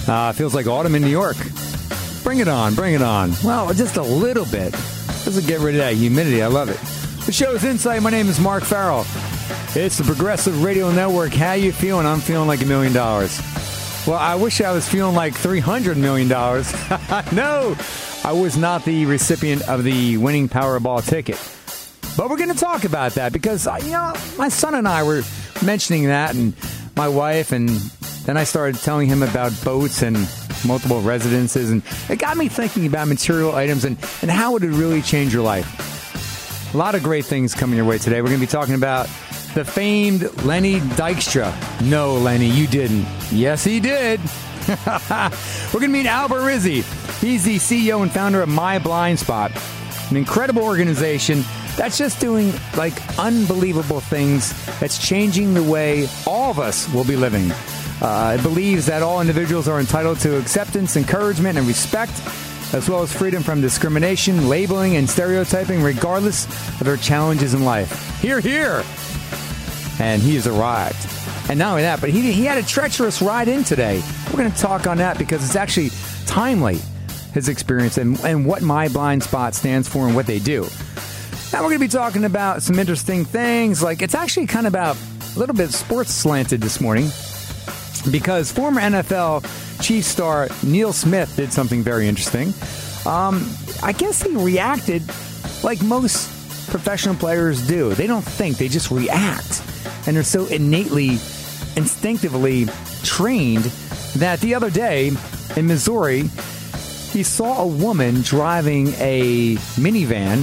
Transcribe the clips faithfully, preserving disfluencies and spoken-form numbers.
Uh, feels like autumn in New York. Bring it on, bring it on. Well, just a little bit. Just to get rid of that humidity. I love it. The show is Insight. My name is Mark Farrell. It's the Progressive Radio Network. How you feeling? I'm feeling like a million dollars. Well, I wish I was feeling like three hundred million dollars. No, I was not the recipient of the winning Powerball ticket. But we're going to talk about that because, you know, my son and I were mentioning that, and my wife, and then I started telling him about boats and multiple residences, and it got me thinking about material items and, and how would it really change your life. A lot of great things coming your way today. We're going to be talking about the famed Lenny Dykstra. No, Lenny, you didn't. Yes, he did. We're going to meet Albert Rizzi. He's the C E O and founder of My Blind Spot, an incredible organization that's just doing like unbelievable things that's changing the way all of us will be living. Uh, it believes that all individuals are entitled to acceptance, encouragement, and respect, as well as freedom from discrimination, labeling, and stereotyping, regardless of their challenges in life. Hear, hear! And he has arrived. And not only that, but he, he had a treacherous ride in today. We're going to talk on that because it's actually timely, his experience, and, and what My Blind Spot stands for and what they do. Now we're going to be talking about some interesting things. Like, it's actually kind of about a little bit sports slanted this morning, because former N F L Chiefs star Neil Smith did something very interesting. Um, I guess he reacted like most professional players do. They don't think, they just react. And they're so innately, instinctively trained that the other day in Missouri, he saw a woman driving a minivan,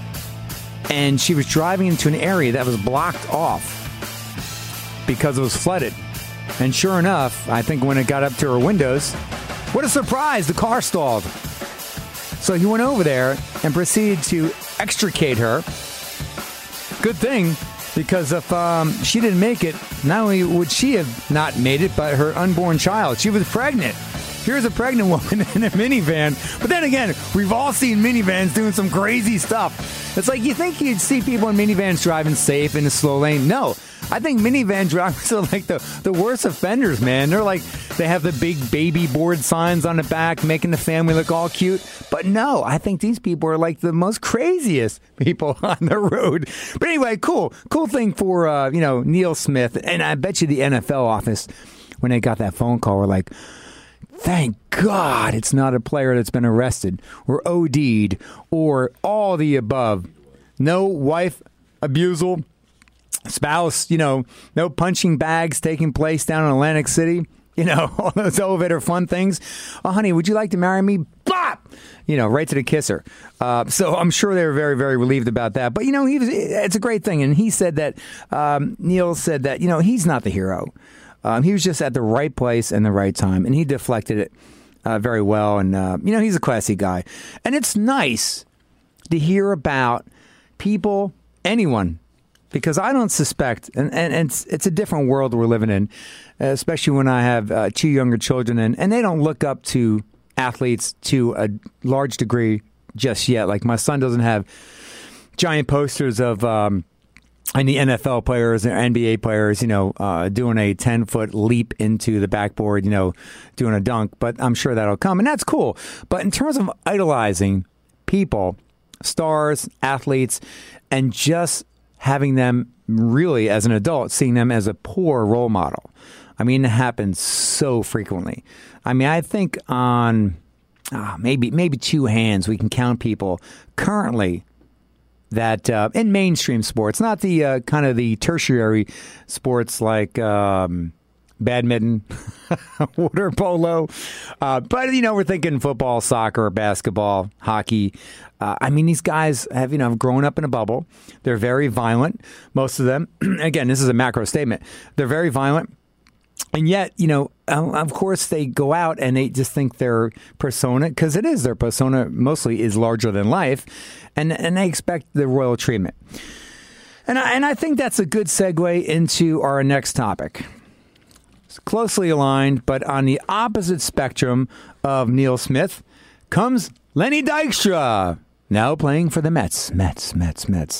and she was driving into an area that was blocked off because it was flooded. And sure enough, I think when it got up to her windows, what a surprise, the car stalled. So he went over there and proceeded to extricate her. Good thing, because if um, she didn't make it, not only would she have not made it, but her unborn child. She was pregnant. Here's a pregnant woman in a minivan. But then again, we've all seen minivans doing some crazy stuff. It's like you think you'd see people in minivans driving safe in a slow lane. No. I think minivan drivers are like the, the worst offenders, man. They're like, they have the big baby board signs on the back, making the family look all cute. But no, I think these people are like the most craziest people on the road. But anyway, cool. Cool thing for, uh, you know, Neil Smith. And I bet you the N F L office, when they got that phone call, were like, thank God it's not a player that's been arrested or O D'd or all the above. No wife abusal. Spouse, you know, no punching bags taking place down in Atlantic City. You know, all those elevator fun things. Oh, honey, would you like to marry me? Bop! You know, right to the kisser. Uh, so I'm sure they were very, very relieved about that. But, you know, he was, it's a great thing. And he said that, um, Neil said that, you know, he's not the hero. Um, he was just at the right place and the right time. And he deflected it uh, very well. And, uh, you know, he's a classy guy. And it's nice to hear about people, anyone, because I don't suspect, and, and, and it's, it's a different world we're living in, especially when I have uh, two younger children, and, and they don't look up to athletes to a large degree just yet. Like my son doesn't have giant posters of um, any N F L players or N B A players, you know, uh, doing a ten-foot leap into the backboard, you know, doing a dunk, but I'm sure that'll come, and that's cool. But in terms of idolizing people, stars, athletes, and just having them really, as an adult, seeing them as a poor role model. I mean, it happens so frequently. I mean, I think on oh, maybe maybe two hands we can count people currently that uh, in mainstream sports, not the uh, kind of the tertiary sports like um, badminton, water polo, uh, but you know, we're thinking football, soccer, basketball, hockey. Uh, I mean, these guys have, you know, grown up in a bubble. They're very violent, most of them. Again, this is a macro statement. They're very violent. And yet, you know, of course, they go out and they just think their persona, because it is their persona mostly is larger than life, and and they expect the royal treatment. And I, and I think that's a good segue into our next topic. It's closely aligned, but on the opposite spectrum of Neil Smith comes Lenny Dykstra, now playing for the Mets. Mets, Mets, Mets.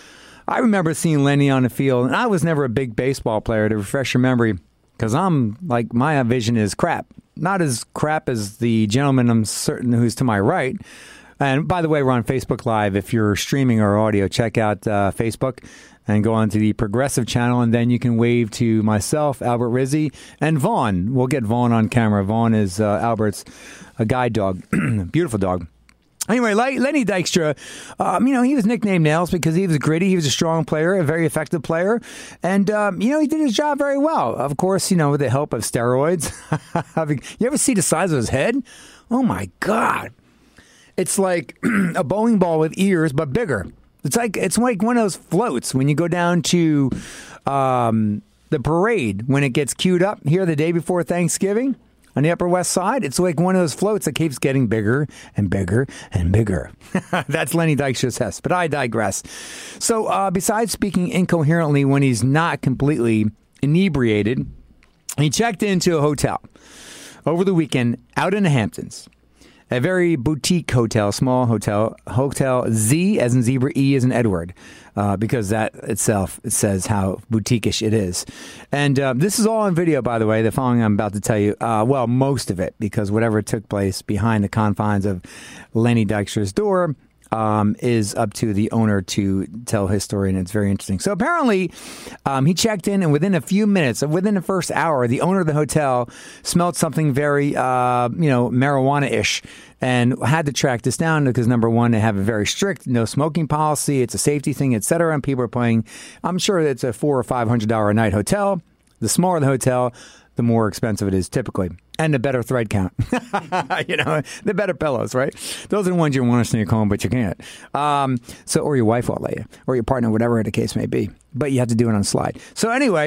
I remember seeing Lenny on the field, and I was never a big baseball player, to refresh your memory, because I'm like, my vision is crap. not as crap as the gentleman I'm certain who's to my right. And by the way, we're on Facebook Live. If you're streaming our audio, check out uh, Facebook and go on to the Progressive channel, and then you can wave to myself, Albert Rizzi, and Vaughn. We'll get Vaughn on camera. Vaughn is uh, Albert's a guide dog. Beautiful dog. Anyway, Lenny Dykstra, um, you know, he was nicknamed Nails because he was gritty. He was a strong player, a very effective player. And, um, you know, he did his job very well. Of course, you know, with the help of steroids. You ever see the size of his head? Oh, my God. It's like a bowling ball with ears, but bigger. It's like it's like one of those floats when you go down to um, the parade when it gets queued up here the day before Thanksgiving on the Upper West Side. It's like one of those floats that keeps getting bigger and bigger and bigger. That's Lenny Dykstra's test, but I digress. So uh, besides speaking incoherently when he's not completely inebriated, he checked into a hotel over the weekend out in the Hamptons. A very boutique hotel, small hotel, Hotel Z as in zebra, E as in Edward, uh, because that itself it says how boutique-ish it is. And uh, this is all on video, by the way, the following I'm about to tell you. Uh, well, most of it, because whatever took place behind the confines of Lenny Dykstra's door Um, is up to the owner to tell his story, and it's very interesting. So apparently, um, he checked in, and within a few minutes, within the first hour, the owner of the hotel smelled something very, uh, you know, marijuana-ish, and had to track this down because, number one, they have a very strict no smoking policy. It's a safety thing, et cetera, and people are paying, I'm sure it's a four or five hundred dollar a night hotel. The smaller the hotel, the more expensive it is typically. And the better thread count. You know, the better pillows, right? Those are the ones you want to sneak home, but you can't. Um, so, or your wife will let you, or your partner, whatever the case may be. But you have to do it on slide. So anyway,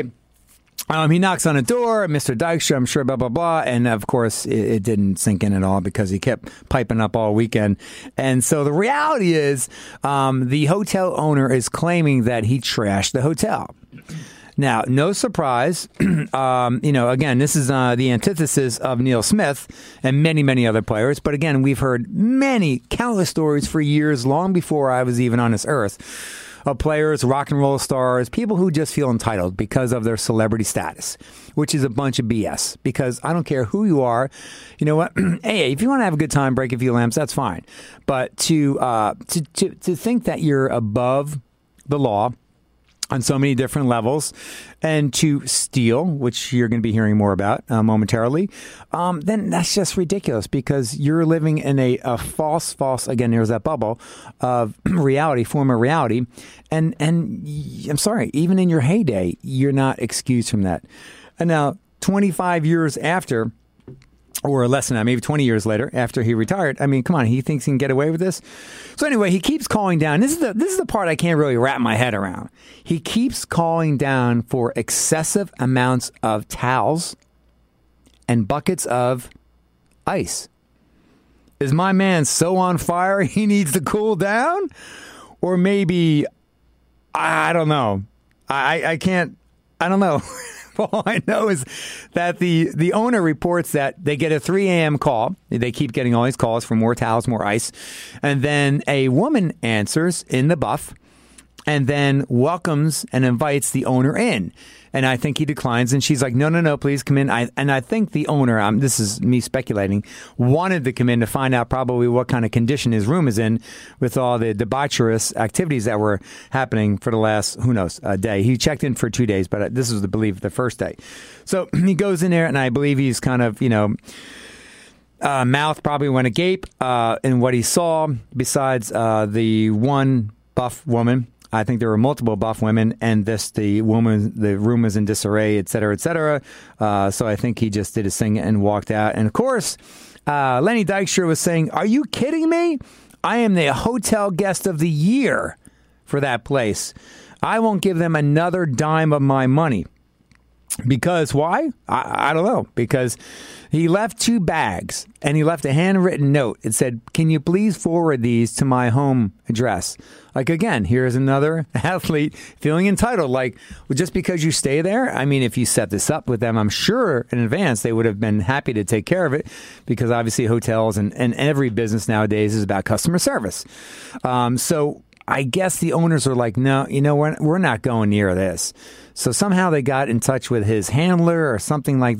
um, he knocks on the door, Mister Dykstra, I'm sure, blah, blah, blah. And of course, it, it didn't sink in at all because he kept piping up all weekend. And so the reality is um, the hotel owner is claiming that he trashed the hotel. Now, no surprise, um, you know, again, this is uh, the antithesis of Neil Smith and many, many other players. But again, we've heard many, countless stories for years, long before I was even on this earth, of players, rock and roll stars, people who just feel entitled because of their celebrity status, which is a bunch of B S. Because I don't care who you are. You know what? Hey, if you want to have a good time, break a few lamps, that's fine. But to uh, to, to to think that you're above the law on so many different levels, and to steal, which you're going to be hearing more about uh, momentarily, um, then that's just ridiculous because you're living in a, a false, false, again, there's that bubble of reality, form of reality. And, and I'm sorry, even in your heyday, you're not excused from that. And now, twenty-five years after, or less than that, maybe twenty years later, after he retired. I mean, come on, he thinks he can get away with this? So anyway, he keeps calling down. This is the this is the part I can't really wrap my head around. He keeps calling down for excessive amounts of towels and buckets of ice. Is my man so on fire he needs to cool down? Or maybe, I don't know. I, I can't, I don't know. All I know is that the, the owner reports that they get a three a.m. call. They keep getting all these calls for more towels, more ice. And then a woman answers in the buff and then welcomes and invites the owner in. And I think he declines. And she's like, no, no, no, please come in. I, and I think the owner, um, this is me speculating, wanted to come in to find out probably what kind of condition his room is in with all the debaucherous activities that were happening for the last, who knows, a day. He checked in for two days, but this was, I believe, the first day. So he goes in there, and I believe he's kind of, you know, uh, mouth probably went agape uh, in what he saw, besides uh, the one buff woman. I think there were multiple buff women, and this the woman, the room was in disarray, et cetera, et cetera. Uh, so I think he just did his thing and walked out. And of course, uh, Lenny Dykstra was saying, "Are you kidding me? I am the hotel guest of the year for that place. I won't give them another dime of my money." Because why? I, I don't know. Because he left two bags and he left a handwritten note. It said, "Can you please forward these to my home address?" Like, again, here's another athlete feeling entitled. Like, well, just because you stay there, I mean, if you set this up with them, I'm sure in advance they would have been happy to take care of it, because obviously hotels and, and every business nowadays is about customer service. Um, so I guess the owners are like, no, you know, we're, we're not going near this. So somehow they got in touch with his handler or something like that.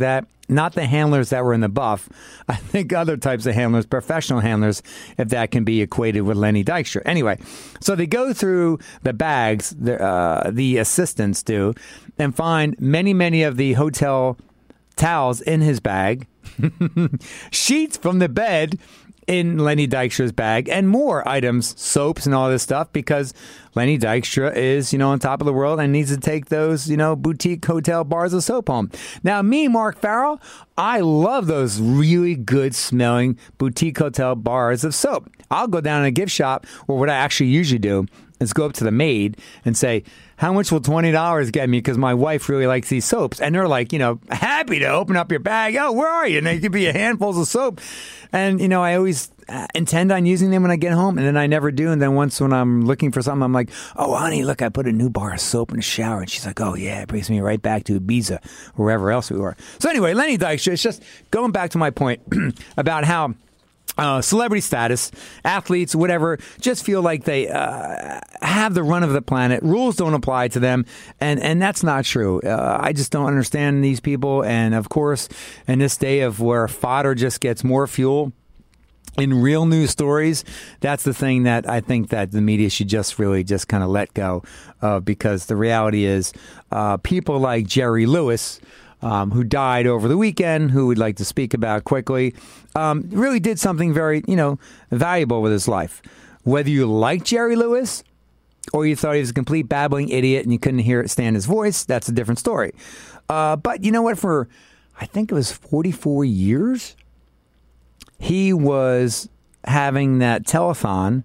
not the handlers that were in the buff. I think other types of handlers, professional handlers, if that can be equated with Lenny Dykstra. Anyway, so they go through the bags, the, uh, the assistants do, and find many, many of the hotel towels in his bag, sheets from the bed in Lenny Dykstra's bag, and more items, soaps and all this stuff, because Lenny Dykstra is, you know, on top of the world and needs to take those, you know, boutique hotel bars of soap home. Now, me, Mark Farrell, I love those really good smelling boutique hotel bars of soap. I'll go down in a gift shop, or what I actually usually do is go up to the maid and say, how much will twenty dollars get me? Because my wife really likes these soaps. And they're like, you know, happy to open up your bag. Oh, where are you? And they give you handfuls of soap. And, you know, I always uh, intend on using them when I get home. And then I never do. And then once when I'm looking for something, I'm like, oh, honey, look, I put a new bar of soap in the shower. And she's like, oh, yeah, it brings me right back to Ibiza or wherever else we were. So anyway, Lenny Dykstra, it's just going back to my point about how Uh, celebrity status, athletes, whatever, just feel like they uh, have the run of the planet. Rules don't apply to them, and, and that's not true. Uh, I just don't understand these people, and of course, in this day of where fodder just gets more fuel in real news stories, that's the thing that I think that the media should just really just kind of let go of, because the reality is uh, people like Jerry Lewis, Um, who died over the weekend, who we'd like to speak about quickly, um, really did something very, you know, valuable with his life. Whether you like Jerry Lewis or you thought he was a complete babbling idiot and you couldn't hear it stand his voice, that's a different story. Uh, but you know what? For, I think it was forty-four years, he was having that telethon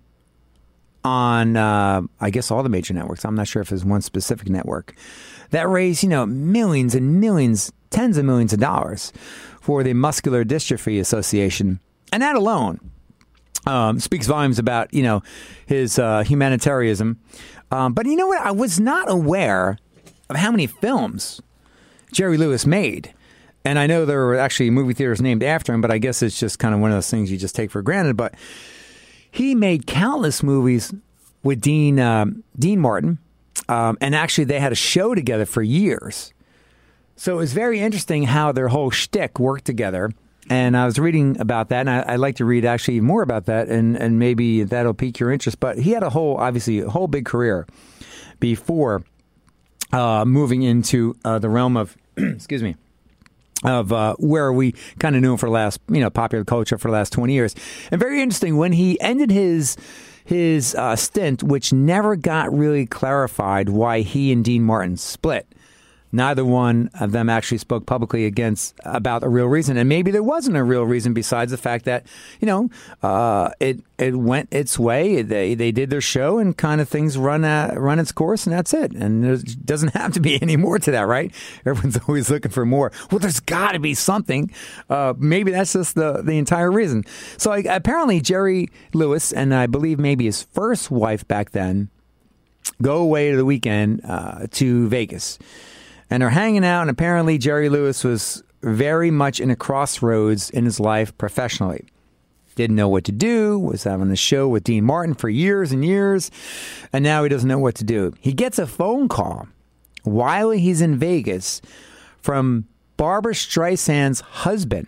on, uh, I guess, all the major networks. I'm not sure if there's one specific network that raised, you know, millions and millions, tens of millions of dollars for the Muscular Dystrophy Association. And that alone um, speaks volumes about, you know, his uh, humanitarianism. Um, but you know what? I was not aware of how many films Jerry Lewis made. And I know there were actually movie theaters named after him, but I guess it's just kind of one of those things you just take for granted. But he made countless movies with Dean um, Dean Martin. Um, and actually, they had a show together for years. So it was very interesting how their whole shtick worked together. And I was reading about that, and I, I'd like to read actually more about that, and, and maybe that'll pique your interest. But he had a whole, obviously, a whole big career before uh, moving into uh, the realm of, excuse me, of uh, where we kind of knew him for the last, you know, popular culture for the last twenty years. And very interesting, when he ended his his uh, stint, which never got really clarified why he and Dean Martin split. Neither one of them actually spoke publicly against about a real reason, and maybe there wasn't a real reason besides the fact that, you know, uh, it it went its way. They they did their show, and kind of things run uh, run its course, and that's it. And there doesn't have to be any more to that, right? Everyone's always looking for more. Well, there's got to be something. Uh, maybe that's just the the entire reason. So like, apparently Jerry Lewis, and I believe maybe his first wife back then, go away to the weekend uh, to Vegas. And they're hanging out, and apparently Jerry Lewis was very much in a crossroads in his life professionally. Didn't know what to do, was having a show with Dean Martin for years and years, and now he doesn't know what to do. He gets a phone call while he's in Vegas from Barbra Streisand's husband.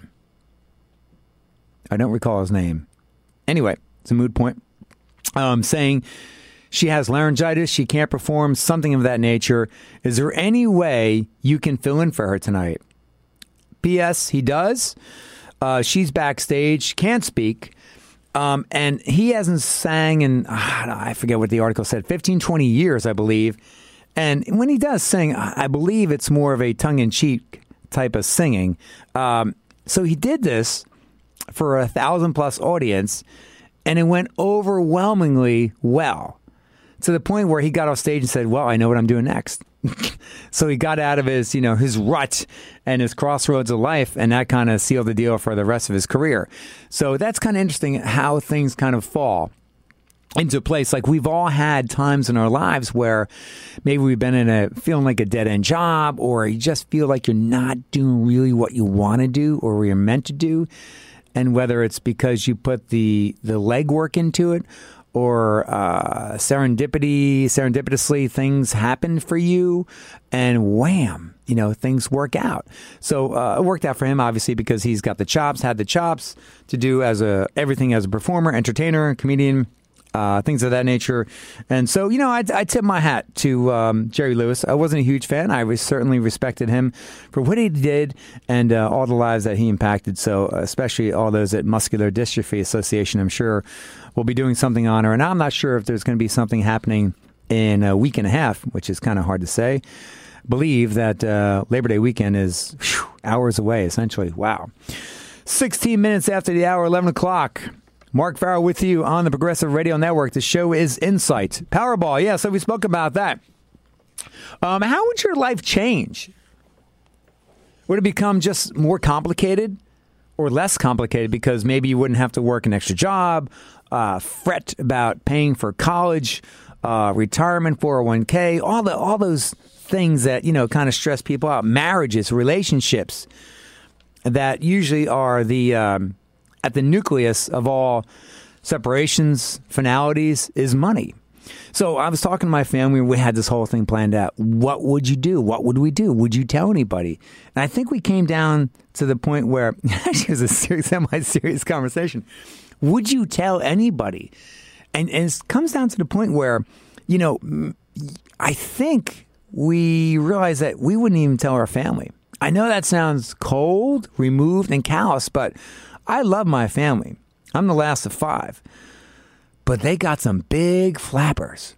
I don't recall his name. Anyway, it's a moot point. Um, saying she has laryngitis, she can't perform, something of that nature. Is there any way you can fill in for her tonight? P S. He does. Uh, she's backstage, can't speak. Um, and he hasn't sang in, uh, I forget what the article said, fifteen, twenty years, I believe. And when he does sing, I believe it's more of a tongue-in-cheek type of singing. Um, so he did this for a thousand plus audience, and it went overwhelmingly well. To the point where he got off stage and said, well, I know what I'm doing next. So he got out of his, you know, his rut and his crossroads of life, and that kind of sealed the deal for the rest of his career. So that's kind of interesting how things kind of fall into place. Like, we've all had times in our lives where maybe we've been in a feeling like a dead-end job, or you just feel like you're not doing really what you want to do or what you're meant to do. And whether it's because you put the, the legwork into it, or uh, serendipity, serendipitously things happen for you, and wham, you know, things work out. So uh, it worked out for him, obviously, because he's got the chops, had the chops to do as a everything as a performer, entertainer, comedian, uh, things of that nature. And so, you know, I, I tip my hat to um, Jerry Lewis. I wasn't a huge fan. I was, certainly respected him for what he did and uh, all the lives that he impacted. So especially all those at Muscular Dystrophy Association, I'm sure will be doing something on her. And I'm not sure if there's going to be something happening in a week and a half, which is kind of hard to say. Believe that uh, Labor Day weekend is whew, hours away, essentially. Wow. sixteen minutes after the hour, eleven o'clock. Mark Farrell with you on the Progressive Radio Network. The show is Insight. Powerball, yeah, so we spoke about that. Um, how would your life change? Would it become just more complicated or less complicated because maybe you wouldn't have to work an extra job, uh, fret about paying for college, uh, retirement, four oh one k, all the all those things that, you know, kind of stress people out, marriages, relationships that usually are the um, at the nucleus of all separations, finalities is money. So I was talking to my family. We had this whole thing planned out. What would you do? What would we do? Would you tell anybody? And I think we came down to the point where actually it was a serious, semi-serious conversation. Would you tell anybody? And, and it comes down to the point where, you know, I think we realized that we wouldn't even tell our family. I know that sounds cold, removed, and callous, but I love my family. I'm the last of five. But they got some big flappers.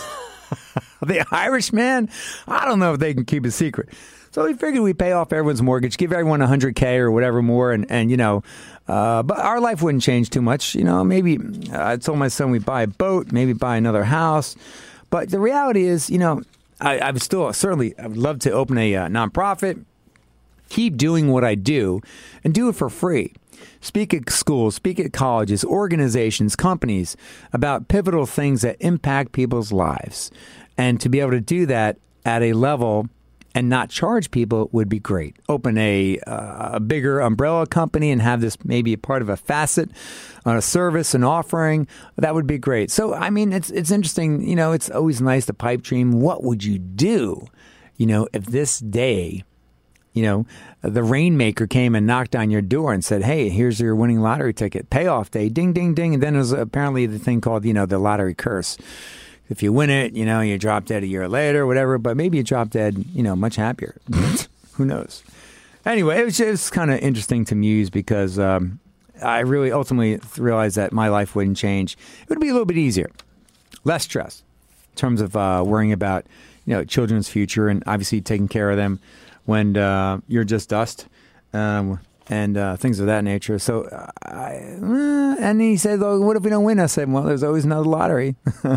The Irish, man, I don't know if they can keep a secret. So we figured we'd pay off everyone's mortgage, give everyone one hundred K or whatever more, and, and you know, uh, but our life wouldn't change too much. You know, maybe uh, I told my son we'd buy a boat, maybe buy another house. But the reality is, you know, I, I would still certainly, I would love to open a uh, nonprofit, keep doing what I do, and do it for free. Speak at schools, speak at colleges, organizations, companies about pivotal things that impact people's lives. And to be able to do that at a level and not charge people would be great. Open a, uh, a bigger umbrella company and have this maybe a part of a facet on a service, an offering. That would be great. So, I mean, it's it's interesting. You know, it's always nice to pipe dream. What would you do, you know, if this day, you know, the Rainmaker came and knocked on your door and said, hey, here's your winning lottery ticket, payoff day, ding, ding, ding. And then there's apparently the thing called, you know, the lottery curse. If you win it, you know, you drop dead a year later, whatever, but maybe you drop dead, you know, much happier. Who knows? Anyway, it was just kind of interesting to muse because um, I really ultimately realized that my life wouldn't change. It would be a little bit easier, less stress in terms of uh, worrying about, you know, children's future and obviously taking care of them when uh, you're just dust um, and uh, things of that nature. So, I, uh, and he said, oh, what if we don't win? I said, well, there's always another lottery.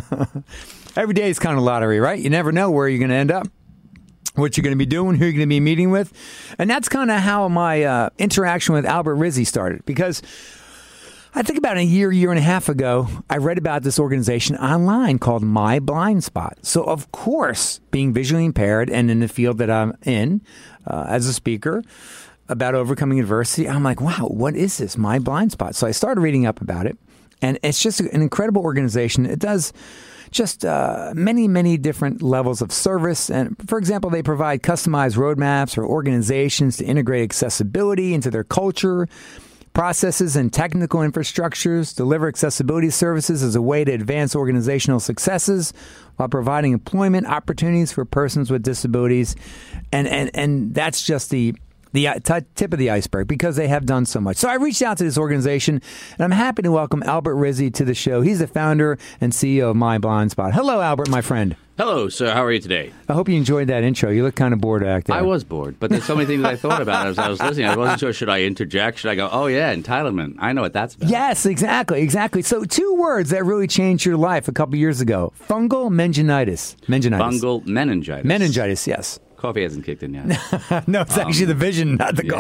Every day is kind of lottery, right? You never know where you're going to end up, what you're going to be doing, who you're going to be meeting with. And that's kind of how my uh, interaction with Albert Rizzi started. Because I think about a year, year and a half ago, I read about this organization online called My Blind Spot. So, of course, being visually impaired and in the field that I'm in uh, as a speaker about overcoming adversity, I'm like, wow, what is this, My Blind Spot? So I started reading up about it. And it's just an incredible organization. It does just uh, many, many different levels of service. And, for example, they provide customized roadmaps for organizations to integrate accessibility into their culture, processes and technical infrastructures, deliver accessibility services as a way to advance organizational successes while providing employment opportunities for persons with disabilities. And and, and that's just the the t- tip of the iceberg because they have done so much. So I reached out to this organization, and I'm happy to welcome Albert Rizzi to the show. He's the founder and C E O of My Blind Spot. Hello, Albert, my friend. Hello, sir. How are you today? I hope you enjoyed that intro. You look kind of bored back there. I was bored, but there's so many things that I thought about as I was listening. I wasn't sure, should I interject? Should I go, oh, yeah, entitlement. I know what that's about. Yes, exactly, exactly. So two words that really changed your life a couple years ago. Fungal meningitis. Meningitis. Fungal meningitis. Meningitis, yes. Coffee hasn't kicked in yet. No, it's um, actually the vision, not the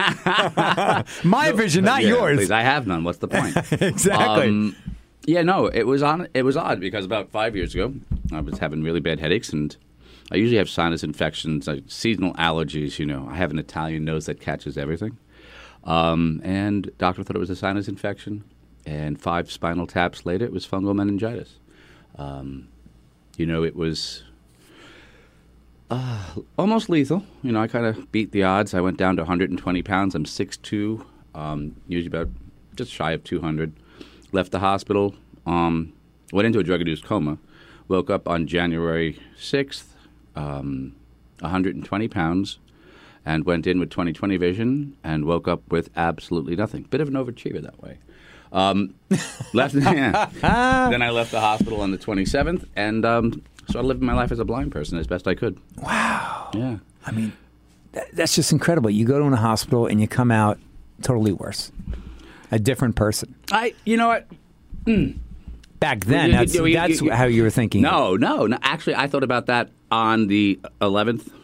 yeah. coffee. My no, vision, not yeah, yours. Please, I have none. What's the point? Exactly. Um, yeah, no, it was on. It was odd because about five years ago, I was having really bad headaches, and I usually have sinus infections, like seasonal allergies. You know, I have an Italian nose that catches everything. Um, and doctor thought it was a sinus infection, and five spinal taps later, it was fungal meningitis. Um, you know, it was Uh, almost lethal. You know, I kind of beat the odds. I went down to one hundred twenty pounds. I'm six foot two, um, usually about just shy of two hundred. Left the hospital, um, went into a drug-induced coma, woke up on January sixth, um, one hundred twenty pounds, and went in with twenty twenty vision and woke up with absolutely nothing. Bit of an overachiever that way. Um, left, yeah. Then I left the hospital on the twenty-seventh and um, started living my life as a blind person as best I could. Wow. Yeah. I mean, that, that's just incredible. You go to a hospital and you come out totally worse. A different person. I, you know what? Mm. Back then, You- that's, you- you- that's you- how you were thinking. No, no, no. Actually, I thought about that on the eleventh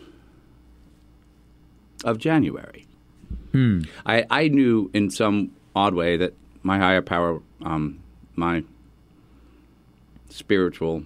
of January. Hmm. I, I knew in some odd way that my higher power, um, my spiritual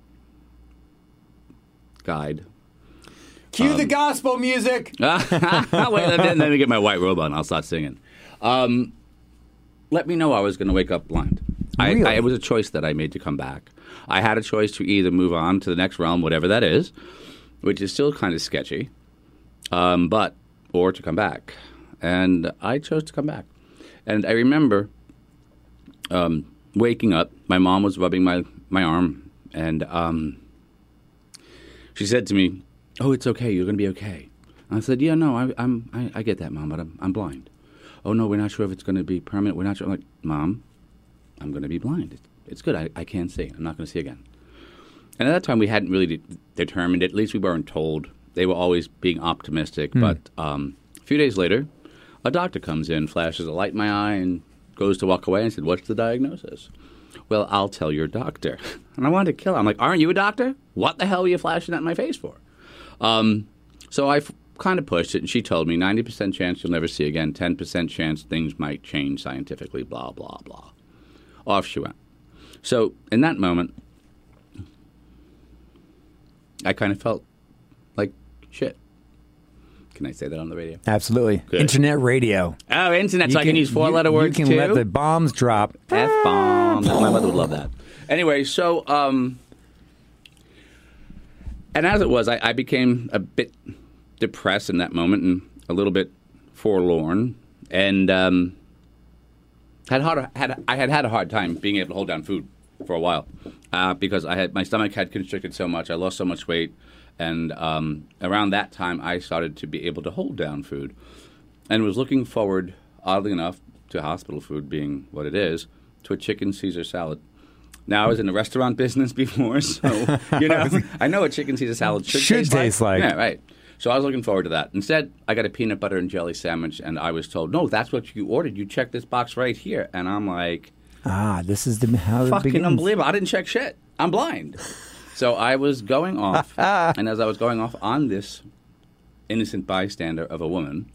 guide. Cue um, the gospel music. Wait, let me get my white robe on. I'll start singing. Um, let me know I was going to wake up blind. Really? I, I, it was a choice that I made to come back. I had a choice to either move on to the next realm, whatever that is, which is still kind of sketchy, um, but or to come back. And I chose to come back. And I remember um, waking up. My mom was rubbing my, my arm, and um, she said to me, "Oh, it's okay. You're going to be okay." And I said, "Yeah, no, I, I'm, I, I get that, Mom, but I'm, I'm blind." "Oh, no, we're not sure if it's going to be permanent. We're not sure." I'm like, "Mom, I'm going to be blind. It's, it's good. I, I can't see. I'm not going to see again." And at that time, we hadn't really de- determined it. At least we weren't told. They were always being optimistic. Hmm. But um, a few days later, a doctor comes in, flashes a light in my eye, and goes to walk away and said, "What's the diagnosis?" "Well, I'll tell your doctor." And I wanted to kill him. I'm like, "Aren't you a doctor? What the hell are you flashing that in my face for?" Um, so I f- kind of pushed it, and she told me ninety percent chance you'll never see again, ten percent chance things might change scientifically, blah, blah, blah. Off she went. So in that moment, I kind of felt like shit. Can I say that on the radio? Absolutely. Good. Internet radio. Oh, internet, You so I can use four-letter you, words, You can too? let the bombs drop. F-bomb. My mother would love that. Anyway, so, um, and as it was, I, I became a bit depressed in that moment and a little bit forlorn, and um, had hard, had I had had a hard time being able to hold down food for a while uh, because I had my stomach had constricted so much, I lost so much weight, and um, around that time I started to be able to hold down food, and was looking forward, oddly enough, to hospital food being what it is, to a chicken Caesar salad. Now, I was in the restaurant business before, so, you know, I know what chicken Caesar salad should, Should taste, taste like. Yeah, right. So I was looking forward to that. Instead, I got a peanut butter and jelly sandwich, and I was told, "No, that's what you ordered. You check this box right here." And I'm like, Ah, this is the how it fucking begins. unbelievable. I didn't check shit. I'm blind. So I was going off, and as I was going off on this innocent bystander of a woman,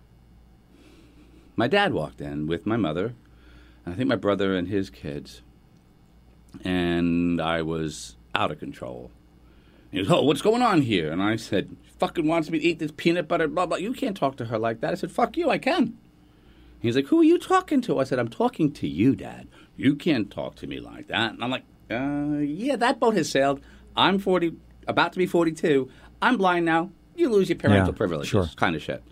my dad walked in with my mother, and I think my brother and his kids. And I was out of control. He goes, "Oh, what's going on here?" And I said, "Fucking wants me to eat this peanut butter, blah, blah. You can't talk to her like that." I said, "Fuck you, I can." He's like, "Who are you talking to?" I said, "I'm talking to you, Dad. You can't talk to me like that." And I'm like, uh, yeah, that boat has sailed. I'm forty, about to be forty-two. I'm blind now. You lose your parental Yeah, privileges, sure. kind of shit.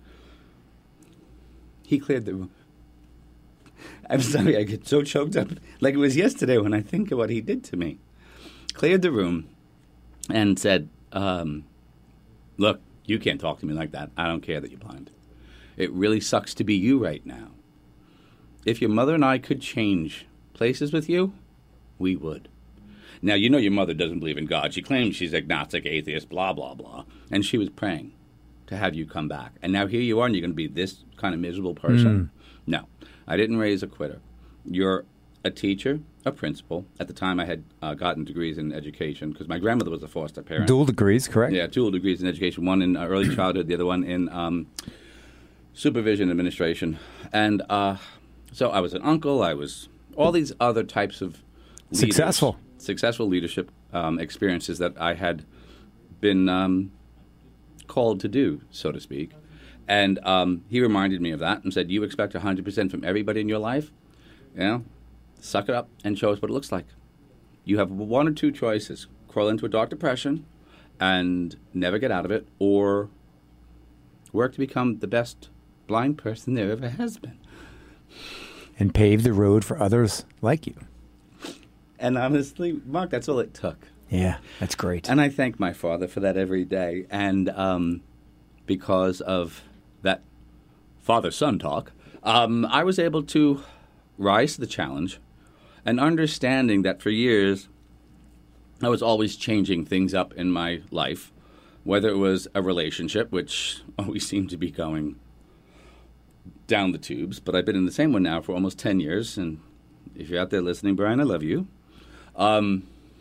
He cleared the room. I'm sorry, I get so choked up. Like it was yesterday when I think of what he did to me. Cleared the room and said, um, "Look, you can't talk to me like that. I don't care that you're blind. It really sucks to be you right now. If your mother and I could change places with you, we would. Now, you know your mother doesn't believe in God. She claims she's agnostic, atheist, blah, blah, blah. And she was praying to have you come back. And now here you are, and you're going to be this kind of miserable person? Mm. No. I didn't raise a quitter. You're a teacher, a principal. At the time, I had uh, gotten degrees in education because my grandmother was a foster parent. Dual degrees, correct? Yeah, dual degrees in education. One in uh, early childhood, the other one in um, supervision administration. And uh, so I was an uncle. I was all these other types of leaders, Successful. Successful leadership um, experiences that I had been um, called to do, so to speak. And um, he reminded me of that and said, "You expect one hundred percent from everybody in your life? You know, suck it up and show us what it looks like. You have one or two choices. Crawl into a dark depression and never get out of it, or work to become the best blind person there ever has been. And pave the road for others like you. And honestly, Mark, that's all it took. Yeah, that's great. And I thank my father for that every day. And um, because of that father-son talk, um, I was able to rise to the challenge and understanding that for years I was always changing things up in my life, whether it was a relationship, which always seemed to be going down the tubes, but I've been in the same one now for almost ten years, and if you're out there listening, Brian, I love you. Um,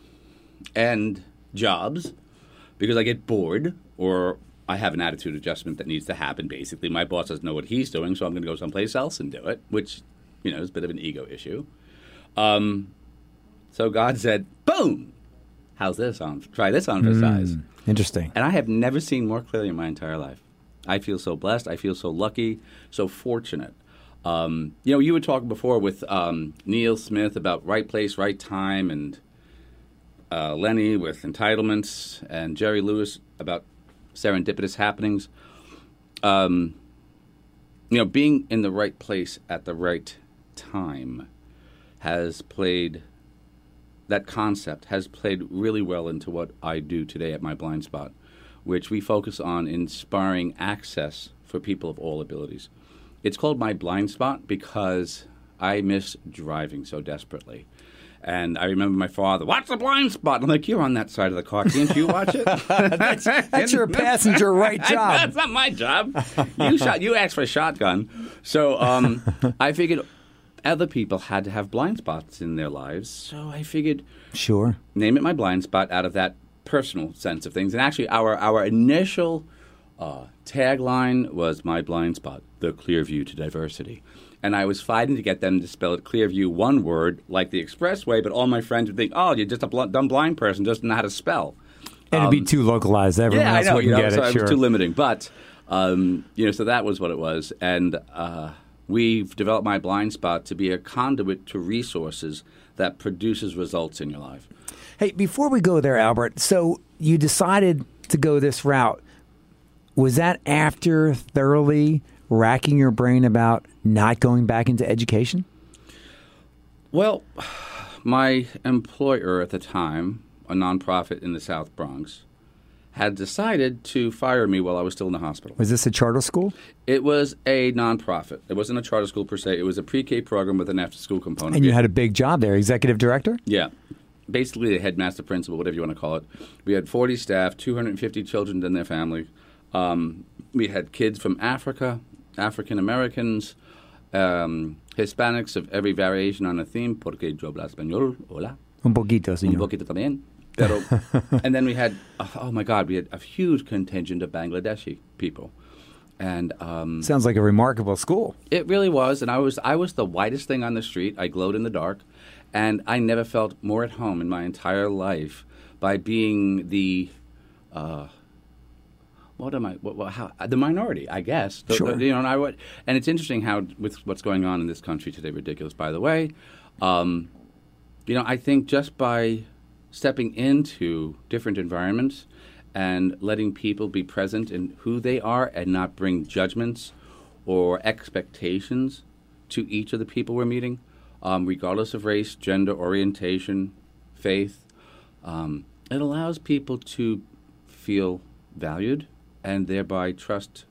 and jobs, because I get bored, or I have an attitude adjustment that needs to happen, basically. My boss doesn't know what he's doing, so I'm going to go someplace else and do it, which, you know, is a bit of an ego issue. Um, so God said, boom! How's this on? Try this on for Mm, size. Interesting. And I have never seen more clearly in my entire life. I feel so blessed. I feel so lucky, so fortunate. Um, you know, you were talking before with um, Neil Smith about right place, right time, and uh, Lenny with entitlements, and Jerry Lewis about serendipitous happenings. Um, you know, being in the right place at the right time has played, that concept has played really well into what I do today at My Blind Spot, which we focus on inspiring access for people of all abilities. It's called My Blind Spot because I miss driving so desperately. And I remember my father, watch the blind spot. I'm like, you're on that side of the car. Can't you watch it? that's, that's your passenger right job. That's not my job. You shot. You asked for a shotgun. So um, I figured other people had to have blind spots in their lives. So I figured, sure, name it My Blind Spot out of that personal sense of things. And actually, our, our initial uh, tagline was My Blind Spot, the clear view to diversity. And I was fighting to get them to spell it Clearview, one word, like the expressway, but all my friends would think, oh, you're just a bl- dumb blind person, doesn't know how to spell. And um, it'd be too localized. Everyone yeah, else I know, wouldn't you know, get so it. it Sure. was too limiting. But, um, you know, so that was what it was. And uh, we've developed My Blind Spot to be a conduit to resources that produces results in your life. Hey, before we go there, Albert, so you decided to go this route. Was that after thoroughly racking your brain about not going back into education? Well, my employer at the time, a nonprofit in the South Bronx, had decided to fire me while I was still in the hospital. Was this a charter school? It was a nonprofit. It wasn't a charter school per se. It was a pre-K program with an after-school component. And you had a big job there, executive director? Yeah. Basically the headmaster principal, whatever you want to call it. We had forty staff, two hundred fifty children and their family. Um, we had kids from Africa, African Americans, um, Hispanics of every variation on a theme. Porque yo hablo español. Hola. Un poquito, señor. Un poquito también. Pero, and then we had, oh my God, we had a huge contingent of Bangladeshi people. And um, sounds like a remarkable school. It really was. And I was I was the whitest thing on the street. I glowed in the dark. And I never felt more at home in my entire life by being the, uh, what am I, what, what, how, the minority, I guess. The, Sure. the, you know, and, I would, and it's interesting how, with what's going on in this country today, ridiculous, by the way, um, you know, I think just by stepping into different environments and letting people be present in who they are and not bring judgments or expectations to each of the people we're meeting, um, regardless of race, gender, orientation, faith, um, it allows people to feel valued and thereby trust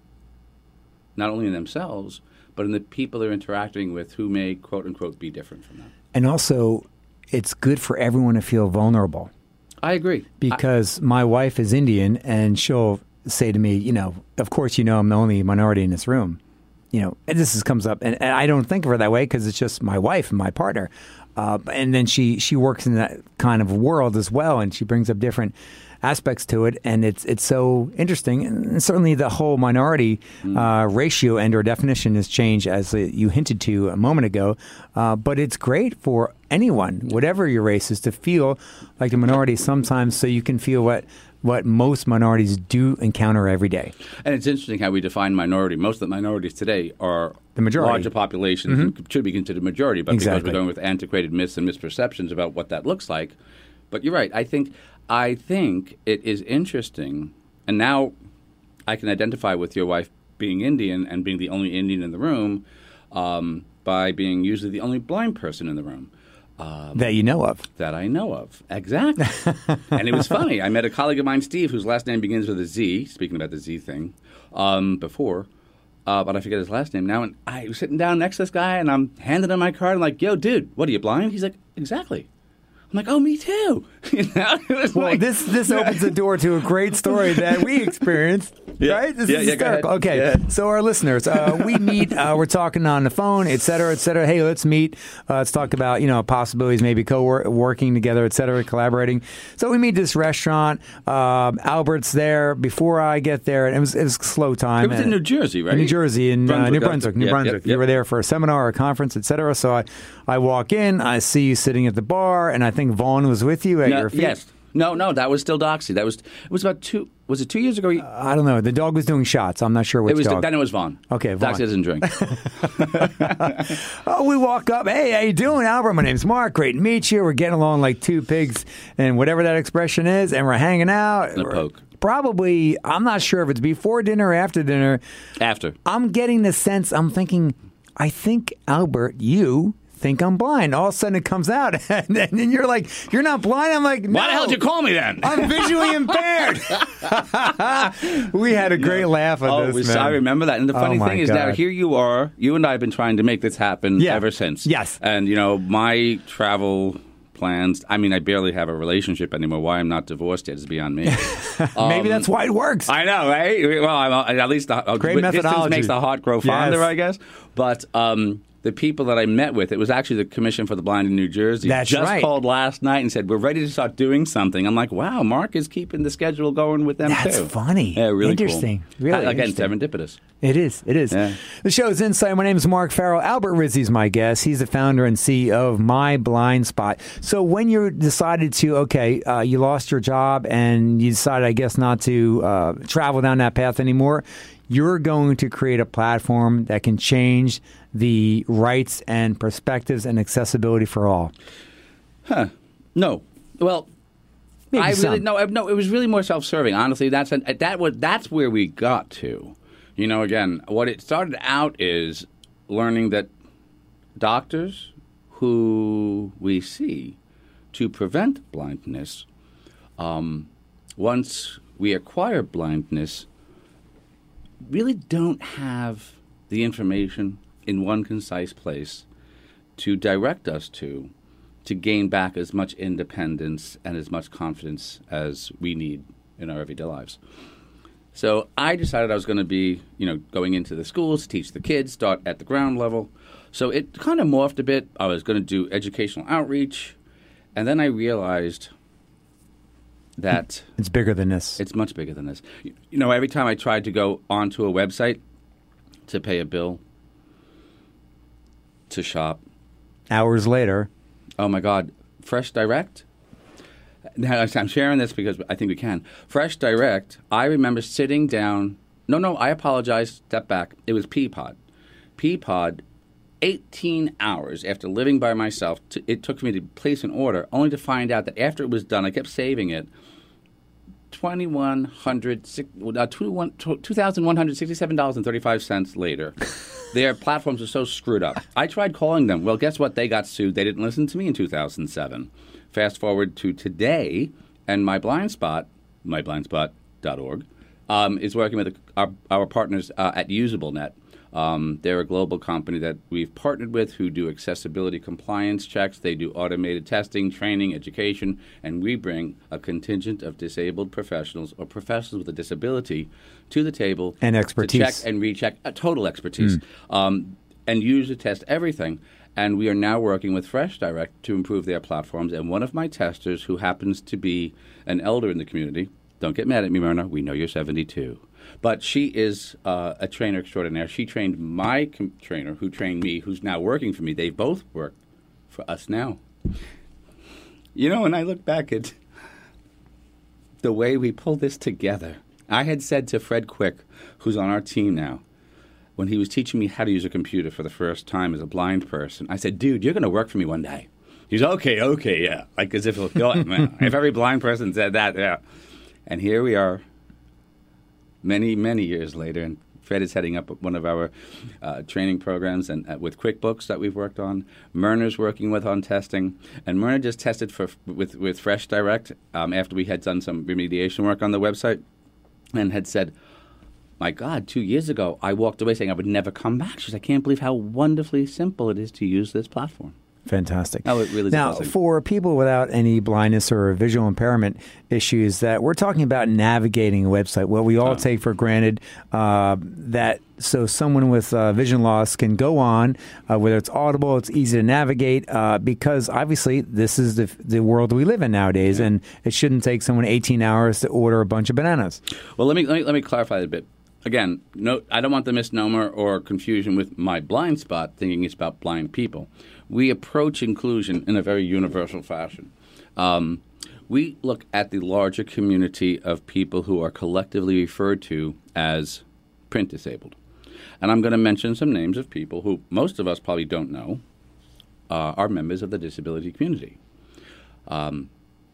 not only in themselves, but in the people they're interacting with who may, quote unquote, be different from them. And also, it's good for everyone to feel vulnerable. I agree. Because I, my wife is Indian, and she'll say to me, you know, of course, you know, I'm the only minority in this room. You know, and this is, comes up, and, and I don't think of her that way because it's just my wife and my partner. Uh, and then she, she works in that kind of world as well, and she brings up different aspects to it, and it's it's so interesting. And certainly the whole minority mm. uh, ratio and or definition has changed, as you hinted to a moment ago. Uh, but it's great for anyone, whatever your race is, to feel like a minority sometimes, so you can feel what what most minorities do encounter every day. And it's interesting how we define minority. Most of the minorities today are the majority. Larger populations mm-hmm. and should be considered majority, but exactly. because we're going with antiquated myths and misperceptions about what that looks like. But you're right. I think I think it is interesting, and now I can identify with your wife being Indian and being the only Indian in the room um, by being usually the only blind person in the room. Um, that you know of. That I know of. Exactly. And it was funny. I met a colleague of mine, Steve, whose last name begins with a Z, speaking about the Z thing, um, before. Uh, but I forget his last name now. And I was sitting down next to this guy, and I'm handing him my card. I'm like, yo, dude, what, are you blind? He's like, exactly. I'm like, oh, me too. You know? It was well, like, this this opens the door to a great story that we experienced, yeah. right? This yeah, is yeah, hysterical. Okay, yeah. So our listeners, uh, we meet, uh, we're talking on the phone, et cetera, et cetera. Hey, let's meet. Uh, let's talk about, you know, possibilities, maybe co-working together, et cetera, collaborating. So we meet this restaurant. Um, Albert's there before I get there, and it was, it was slow time. It was and, in New Jersey, right? In New Jersey, in Brunswick, uh, New Brunswick, New yep, Brunswick. Yep, you yep. were there for a seminar or a conference, et cetera. So I, I walk in, I see you sitting at the bar, and I think Vaughn was with you at no, your feet. Yes. No, no, that was still Doxy. That was it was about two. Was it two years ago? Uh, I don't know. The dog was doing shots. I'm not sure which it was dog. Then it was Vaughn. Okay, Vaughn. Doxy doesn't drink. Oh, we walk up. Hey, how you doing, Albert? My name's Mark. Great to meet you. We're getting along like two pigs and whatever that expression is, and we're hanging out. And a poke. Probably, I'm not sure if it's before dinner or after dinner. After. I'm getting the sense, I'm thinking, I think, Albert, you think I'm blind. All of a sudden it comes out, and then you're like, you're not blind? I'm like, no. Why the hell did you call me then? I'm visually impaired. We had a great laugh at oh, this, was, man. I remember that. And the Oh, funny my thing is now God. here you are. You and I have been trying to make this happen Yeah. ever since. Yes. And, you know, my travel plans, I mean, I barely have a relationship anymore. Why I'm not divorced yet is beyond me. Maybe that's why it works. I know, right? Well, I'm, at least the, Great distance methodology. makes the heart grow fonder, Yes. I guess. But um, the people that I met with, it was actually the Commission for the Blind in New Jersey. That's just right. called last night and said, we're ready to start doing something. I'm like, wow, Mark is keeping the schedule going with them, That's too. funny. Yeah, really Interesting. cool. Really Again, interesting. serendipitous. It is. It is. Yeah. The show is Insight. My name is Mark Farrell. Albert Rizzi's my guest. He's the founder and C E O of My Blind Spot. So when you decided to, okay, uh, you lost your job and you decided, I guess, not to uh, travel down that path anymore, you're going to create a platform that can change the rights and perspectives and accessibility for all. Huh. No. Well, Maybe I some. really no, I- no. It was really more self-serving. Honestly, that's an, that was that's where we got to. You know, again, what it started out is learning that doctors who we see to prevent blindness, um, once we acquire blindness, really don't have the information in one concise place to direct us to to gain back as much independence and as much confidence as we need in our everyday lives. So I decided I was going to be, you know, going into the schools, teach the kids, start at the ground level. So it kind of morphed a bit. I was going to do educational outreach, and then I realized that It's bigger than this. it's much bigger than this. You, you know, every time I tried to go onto a website to pay a bill, to shop, Hours later. oh my God, Fresh Direct. Now, I'm sharing this because I think we can. Fresh Direct, I remember sitting down. No, no, I apologize. Step back. It was Peapod. Peapod, eighteen hours after living by myself, to, it took me to place an order, only to find out that after it was done, I kept saving it. twenty-one hundred, uh, two thousand one hundred sixty-seven dollars and thirty-five cents later. Their platforms are so screwed up. I tried calling them. Well, guess what? They got sued. They didn't listen to me in two thousand seven. Fast forward to today, and My Blind Spot, my blind spot dot org, um, is working with our, our partners uh, at UsableNet. Um, they're a global company that we've partnered with who do accessibility compliance checks. They do automated testing, training, education, and we bring a contingent of disabled professionals or professionals with a disability to the table And expertise. to check and recheck, uh, total expertise, um, and use to test everything. And we are now working with Fresh Direct to improve their platforms. And one of my testers, who happens to be an elder in the community, don't get mad at me, Myrna, we know you're seventy-two. But she is uh, a trainer extraordinaire. She trained my com- trainer, who trained me, who's now working for me. They both work for us now. You know, when I look back at the way we pulled this together, I had said to Fred Quick, who's on our team now, when he was teaching me how to use a computer for the first time as a blind person, I said, dude, you're going to work for me one day. He's okay, okay, yeah. Like as if, oh, man, if every blind person said that, yeah. And here we are, many, many years later, and Fred is heading up one of our uh, training programs and uh, with QuickBooks that we've worked on. Myrna's working with on testing. And Myrna just tested for with, with Fresh Direct um, after we had done some remediation work on the website and had said, my God, two years ago, I walked away saying I would never come back. She said, I can't believe how wonderfully simple it is to use this platform. Fantastic. Oh, it really is now, amazing. For people without any blindness or visual impairment issues, that we're talking about navigating a website, what we all oh. take for granted, uh, that so someone with uh, vision loss can go on, uh, whether it's Audible, it's easy to navigate, uh, because obviously this is the the world we live in nowadays, yeah. and it shouldn't take someone eighteen hours to order a bunch of bananas. Well, let me let me, let me clarify that a bit. Again, no, I don't want the misnomer or confusion with My Blind Spot thinking it's about blind people. We approach inclusion in a very universal fashion. Um, we look at the larger community of people who are collectively referred to as print disabled. And I'm going to mention some names of people who most of us probably don't know uh, are members of the disability community. Um,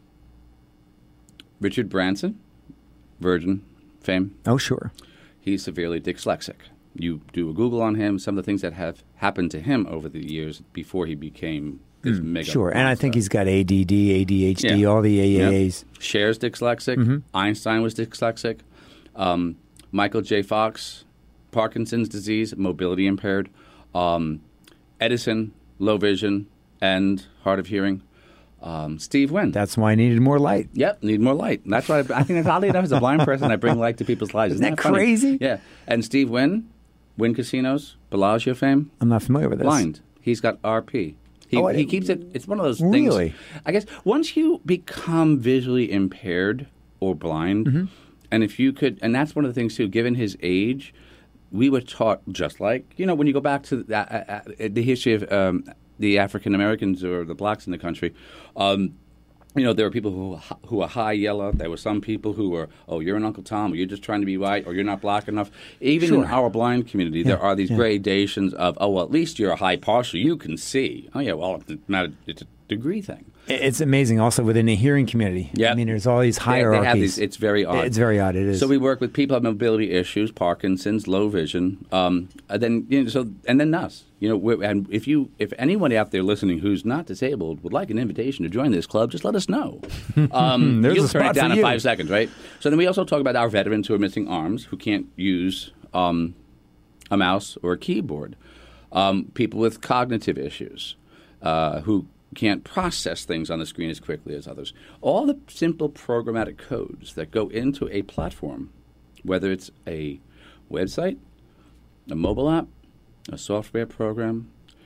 Richard Branson, Virgin fame. Oh, sure. He's severely dyslexic. You do a Google on him, some of the things that have happened to him over the years before he became this mm, mega Sure, monster. And I think he's got A D D, A D H D, yeah. all the A A As. Yep. Cher's dyslexic. Mm-hmm. Einstein was dyslexic. Um, Michael J. Fox, Parkinson's disease, mobility impaired. Um, Edison, low vision and hard of hearing. Um, Steve Wynn. That's why I needed more light. Yep, need more light. And that's why I, I think that's oddly enough, as a blind person, I bring light to people's lives. Isn't, Isn't that, that crazy? Funny? Yeah. And Steve Wynn, Wynn Casinos, Bellagio fame. I'm not familiar with this. Blind. He's got R P. He, oh, he keeps it. It's one of those things. Really? I guess once you become visually impaired or blind, mm-hmm. and if you could, and that's one of the things too. Given his age, we were taught just like you know when you go back to the, uh, uh, the history of um, the African Americans or the blacks in the country. Um, You know, there were people who who are high yellow. There were some people who were, oh, you're an Uncle Tom, or you're just trying to be white, or you're not black enough. Even sure. in our blind community, yeah, there are these yeah. gradations of, oh, well, at least you're a high partial. You can see. Oh, yeah, well, it's not a, it's a degree thing. It's amazing also within the hearing community. Yeah. I mean, there's all these hierarchies. They, they have these, it's very odd. It's very odd, it is. So we work with people who have mobility issues, Parkinson's, low vision, um, and then you know, so and then us. You know, we're, and if you, if anyone out there listening who's not disabled would like an invitation to join this club, just let us know. Um, There's you'll a turn spot it down for in you. five seconds, right? So then we also talk about our veterans who are missing arms, who can't use um, a mouse or a keyboard. Um, people with cognitive issues, uh, who can't process things on the screen as quickly as others. All the simple programmatic codes that go into a platform, whether it's a website, a mobile app, a software program,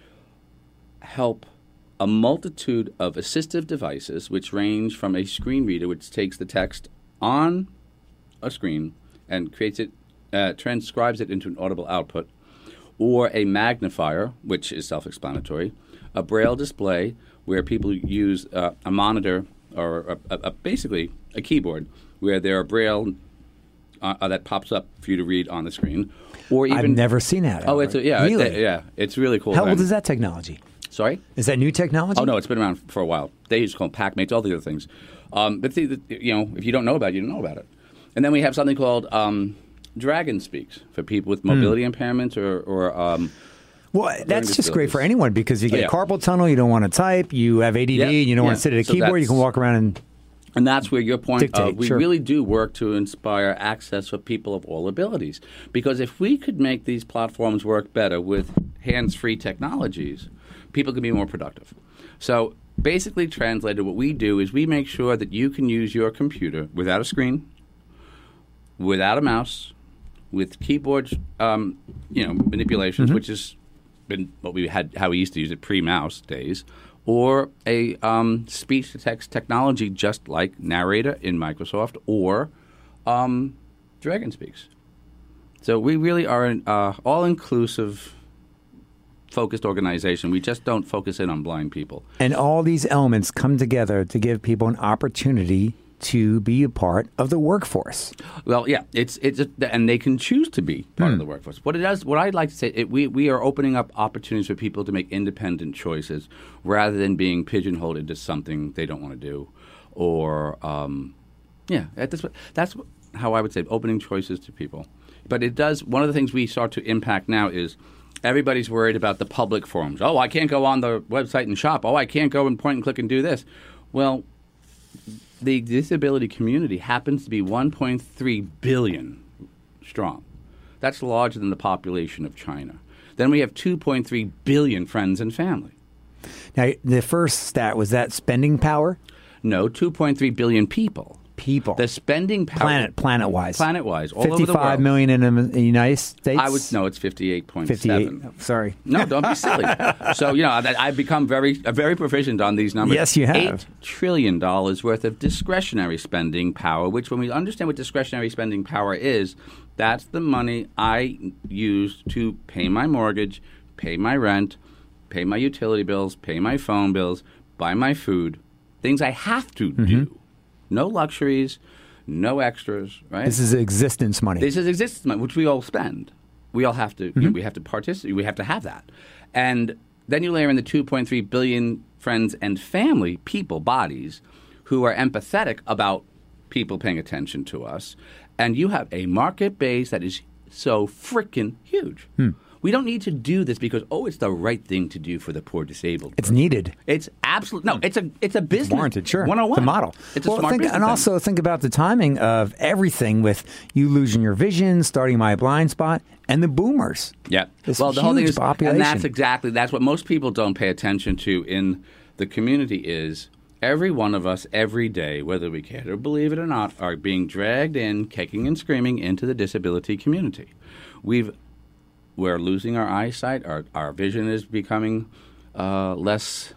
help a multitude of assistive devices, which range from a screen reader, which takes the text on a screen and creates it, uh, transcribes it into an audible output, or a magnifier, which is self-explanatory, a braille display where people use uh, a monitor or a, a, a, basically a keyboard where there are braille uh, that pops up for you to read on the screen. Or even, I've never seen that. Oh, it's a, yeah, really? it, yeah, it's really cool. How and, old is that technology? Sorry? Is that new technology? Oh no, it's been around for a while. They used to call them Packmates, all the other things. Um, but the, the, you know, if you don't know about it, you don't know about it. And then we have something called um, Dragon Speaks for people with mobility mm. impairments or. or um, well, that's just great for anyone because you get oh, yeah. carpal tunnel, you don't want to type, you have A D D, yeah. you don't yeah. want to sit at a so keyboard, you can walk around and. And that's where your point Dictate, of we sure. really do work to inspire access for people of all abilities. Because if we could make these platforms work better with hands-free technologies, people can be more productive. So basically translated, what we do is we make sure that you can use your computer without a screen, without a mouse, with keyboard um, you know, manipulations, mm-hmm. which has been what we had, how we used to use it pre-mouse days, or a um, speech-to-text technology just like Narrator in Microsoft or um, Dragon Speaks. So we really are an uh, all-inclusive, focused organization. We just don't focus in on blind people. And all these elements come together to give people an opportunity to be a part of the workforce. Well, yeah, it's it's a, and they can choose to be part Hmm. of the workforce. What it does, what I'd like to say, it, we we are opening up opportunities for people to make independent choices rather than being pigeonholed into something they don't want to do, or um, yeah, that's what, that's how I would say opening choices to people. But it does. One of the things we start to impact now is everybody's worried about the public forums. Oh, I can't go on the website and shop. Oh, I can't go and point and click and do this. Well, the disability community happens to be one point three billion strong. That's larger than the population of China. Then we have two point three billion friends and family. Now, the first stat, was that spending power? No, two point three billion people. People. The spending power. Planet, planet-wise. Planet-wise, all over the world. fifty-five million in the, the United States? I would no, it's fifty-eight point fifty-eight. seven. Sorry. No, don't be silly. So, you know, I- I've become very uh, very proficient on these numbers. Yes, you have. eight trillion dollars worth of discretionary spending power, which when we understand what discretionary spending power is, that's the money I use to pay my mortgage, pay my rent, pay my utility bills, pay my phone bills, buy my food, things I have to Mm-hmm. do. No luxuries, no extras, right? This is existence money. This is existence money, which we all spend. We all have to. Mm-hmm. You know, we have to participate. We have to have that. And then you layer in the two point three billion friends and family, people, bodies, who are empathetic about people paying attention to us, and you have a market base that is so freaking huge. Hmm. We don't need to do this because oh, it's the right thing to do for the poor disabled. It's person. needed. It's absolute. No, it's a it's a business. Warranted, sure. one oh one. The model. It's a well, smart think, business and thing. also think about the timing of everything with you losing your vision, starting My Blind Spot, and the boomers. Yeah. This well, the whole thing huge is, population. and that's exactly that's what most people don't pay attention to in the community is every one of us every day, whether we care to believe it or not, are being dragged in, kicking and screaming into the disability community. We've we're losing our eyesight. Our our vision is becoming uh, less.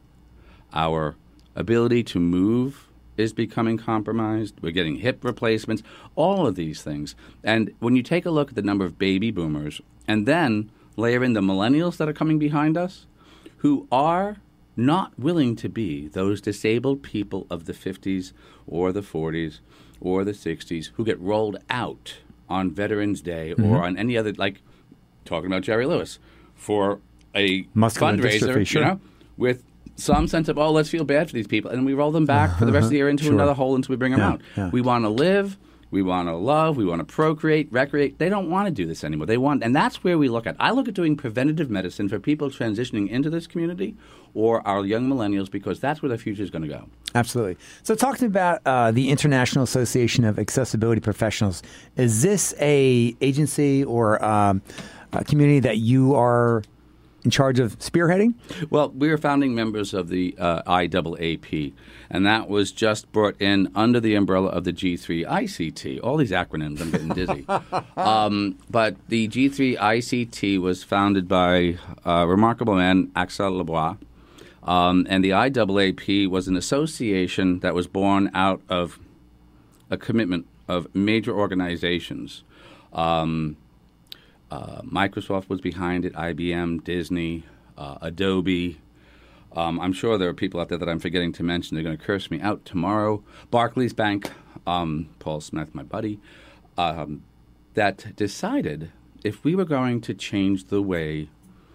Our ability to move is becoming compromised. We're getting hip replacements, all of these things. And when you take a look at the number of baby boomers and then layer in the millennials that are coming behind us, who are not willing to be those disabled people of the fifties or the forties or the sixties who get rolled out on Veterans Day Mm-hmm. or on any other, like talking about Jerry Lewis, for a Muscular fundraiser, dystrophy, sure. you know, with some sense of, oh, let's feel bad for these people. And we roll them back for the rest of the year into Sure. another hole until we bring them Yeah, out. yeah. We want to live. We want to love. We want to procreate, recreate. They don't want to do this anymore. They want, and that's where we look at. I look at doing preventative medicine for people transitioning into this community or our young millennials because that's where the future is going to go. Absolutely. So talking about uh, the International Association of Accessibility Professionals, is this a agency or um, a community that you are in charge of spearheading? Well, we are founding members of the uh, I A A P, and that was just brought in under the umbrella of the G three I C T. All these acronyms, I'm getting dizzy. um, but the G three I C T was founded by a remarkable man, Axel Lebois, um, and the I A A P was an association that was born out of a commitment of major organizations. Um, Uh, Microsoft was behind it, I B M, Disney, uh, Adobe. Um, I'm sure there are people out there that I'm forgetting to mention. They're going to curse me out tomorrow. Barclays Bank, um, Paul Smith, my buddy, um, that decided if we were going to change the way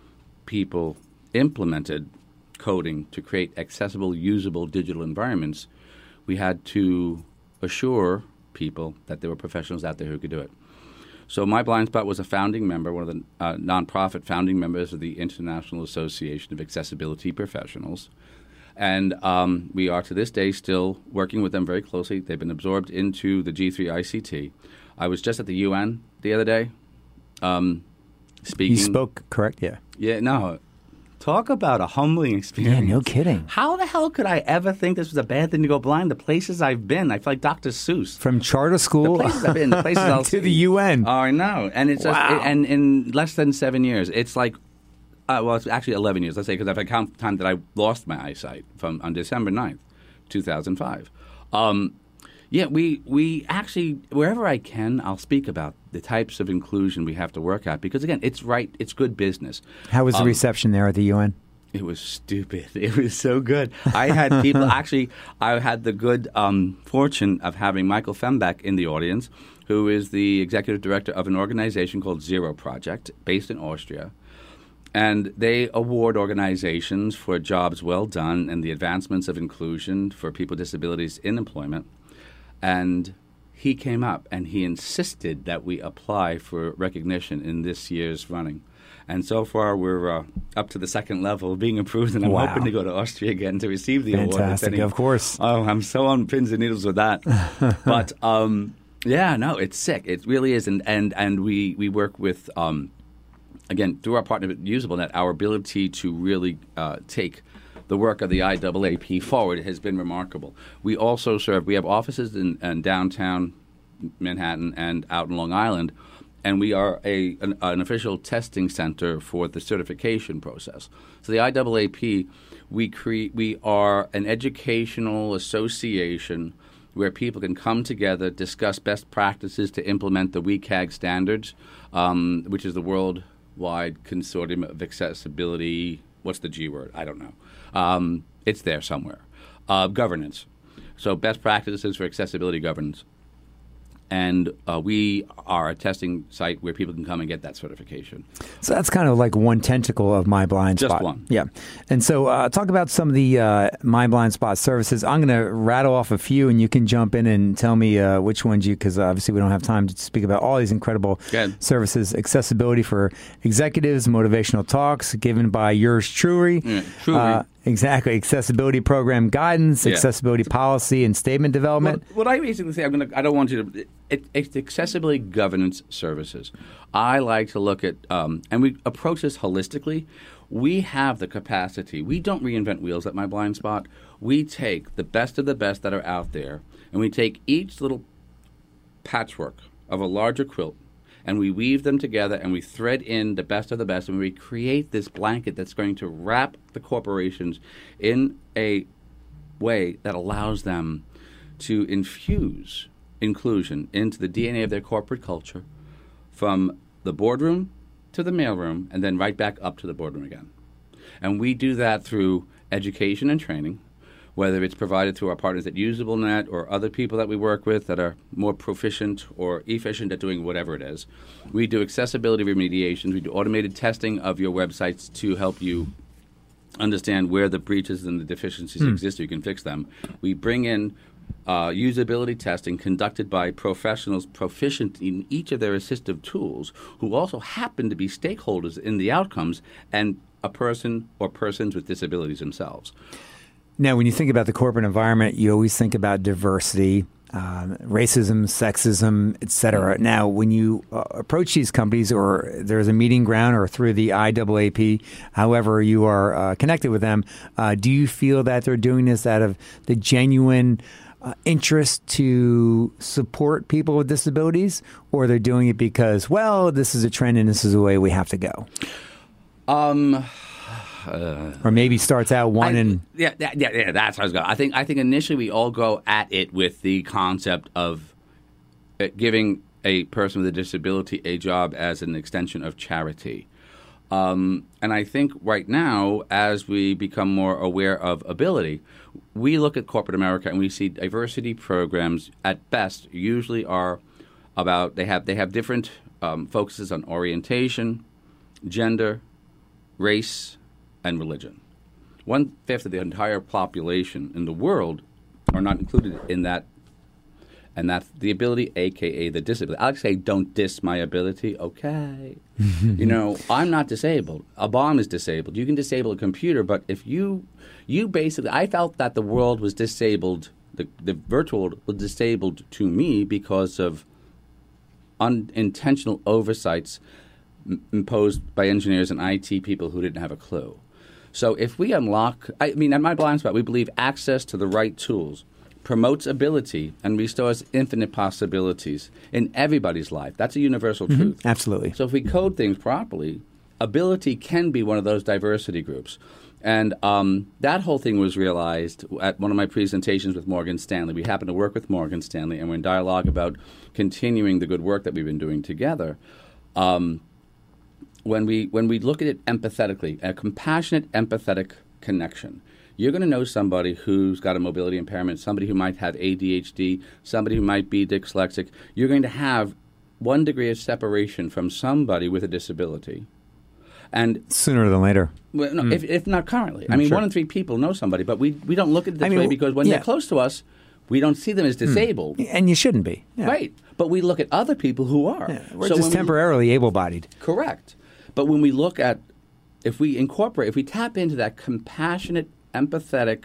people implemented coding to create accessible, usable digital environments, we had to assure people that there were professionals out there who could do it. So My Blind Spot was a founding member, one of the uh, nonprofit founding members of the International Association of Accessibility Professionals. And um, we are to this day still working with them very closely. They've been absorbed into the G three I C T. I was just at the U N the other day um, speaking. You spoke, correct? Yeah. Yeah, no. Talk about a humbling experience. Yeah, no kidding. How the hell could I ever think this was a bad thing to go blind? The places I've been, I feel like Doctor Seuss. From charter school The places I've been, the places I'll to see. the U N. Oh, I know. And it's Wow. just, and in less than seven years, it's like, uh, well, it's actually eleven years, let's say, because I've count the time that I lost my eyesight from on December ninth, two thousand five. Um, yeah, we, we actually, wherever I can, I'll speak about the types of inclusion we have to work at because, again, it's right, it's good business. How was the Um, reception there at the U N? It was stupid. It was so good. I had people, actually, I had the good um, fortune of having Michael Fembeck in the audience, who is the executive director of an organization called Zero Project, based in Austria. And they award organizations for jobs well done and the advancements of inclusion for people with disabilities in employment. And he came up and he insisted that we apply for recognition in this year's running. And so far, we're uh, up to the second level of being approved, and I'm wow. hoping to go to Austria again to receive the Fantastic, award. Fantastic, of course. Oh, I'm so on pins and needles with that. But, um, yeah, no, it's sick. It really is. And and, and we, we work with, um, again, through our partner with UsableNet, our ability to really uh, take the work of the I A A P forward has been remarkable. We also serve, we have offices in, in downtown Manhattan and out in Long Island, and we are a an, an official testing center for the certification process. So the I A A P, we create we are an educational association where people can come together, discuss best practices to implement the W CAG standards, um, which is the Worldwide Consortium of Accessibility. What's the G word? I don't know. Um, it's there somewhere. Uh, governance. So best practices for accessibility governance. And uh, we are a testing site where people can come and get that certification. So that's kind of like one tentacle of My Blind Spot. Just one. Yeah. And so uh, talk about some of the uh, My Blind Spot services. I'm going to rattle off a few, and you can jump in and tell me uh, which ones you, because obviously we don't have time to speak about all these incredible services. Accessibility for executives, motivational talks given by yours truly. Yeah, truly. Uh, Exactly. Accessibility program guidance, yeah. accessibility policy and statement development. Well, what I basically say, I'm gonna, I don't want you to, it, it's accessibility governance services. I like to look at, um, and we approach this holistically. We have the capacity. We don't reinvent wheels at My Blind Spot. We take the best of the best that are out there, and we take each little patchwork of a larger quilt, and we weave them together, and we thread in the best of the best, and we create this blanket that's going to wrap the corporations in a way that allows them to infuse inclusion into the D N A of their corporate culture, from the boardroom to the mailroom, and then right back up to the boardroom again. And we do that through education and training, whether it's provided through our partners at UsableNet or other people that we work with that are more proficient or efficient at doing whatever it is. We do accessibility remediations. We do automated testing of your websites to help you understand where the breaches and the deficiencies mm. exist so you can fix them. We bring in uh, usability testing conducted by professionals proficient in each of their assistive tools who also happen to be stakeholders in the outcomes and a person or persons with disabilities themselves. Now, when you think about the corporate environment, you always think about diversity, um, racism, sexism, et cetera. Now, when you uh, approach these companies, or there's a meeting ground, or through the I A A P, however you are uh, connected with them, uh, do you feel that they're doing this out of the genuine uh, interest to support people with disabilities, or they're doing it because, well, this is a trend and this is the way we have to go? Um... Uh, or maybe starts out one I, and yeah, yeah, yeah. That's how I was going. I think I think initially we all go at it with the concept of uh, giving a person with a disability a job as an extension of charity. Um, and I think right now, as we become more aware of ability, we look at corporate America and we see diversity programs at best usually are about they have they have different um, focuses on orientation, gender, race, and religion. One-fifth of the entire population in the world are not included in that, and that's the ability, a k a the disability. I like to say, don't diss my ability. Okay. You know, I'm not disabled. A bomb is disabled. You can disable a computer, but if you, you basically, I felt that the world was disabled, the, the virtual world was disabled to me because of unintentional oversights m- imposed by engineers and I T people who didn't have a clue. So if we unlock, I mean, at My Blind Spot, we believe access to the right tools promotes ability and restores infinite possibilities in everybody's life. That's a universal mm-hmm. truth. Absolutely. So if we code things properly, ability can be one of those diversity groups. And um, that whole thing was realized at one of my presentations with Morgan Stanley. We happen to work with Morgan Stanley, and we're in dialogue about continuing the good work that we've been doing together. Um when we when we look at it empathetically, a compassionate, empathetic connection, you're going to know somebody who's got a mobility impairment, somebody who might have A D H D, somebody who might be dyslexic. You're going to have one degree of separation from somebody with a disability. And sooner than later. Well, no, mm. if, if not currently. Mm, I mean, sure. one in three people know somebody, but we, we don't look at it this I mean, way because when yeah. they're close to us, we don't see them as disabled. Mm. And you shouldn't be. Yeah. Right. But we look at other people who are. Yeah. We're so just temporarily we, able-bodied. Correct. But when we look at, if we incorporate, if we tap into that compassionate, empathetic